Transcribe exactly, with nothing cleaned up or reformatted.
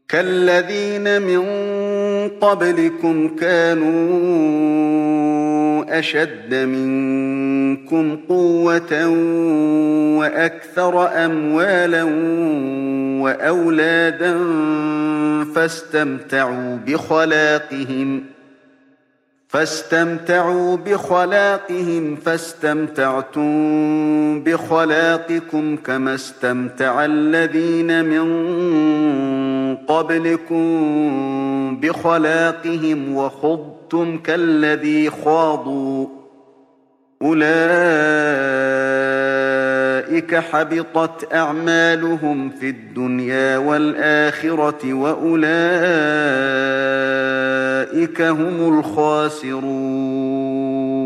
كالذين من قبلكم كانوا أشد منكم قوة وأكثر أموالا وأولادا فاستمتعوا بخلاقهم فاستمتعوا بخلاقهم فاستمتعتم بخلاقكم كما استمتع الذين من قبلكم بخلاقهم وخضتم كالذي خاضوا أولئك حبطت أعمالهم في الدنيا والآخرة وأولئك هم الخاسرون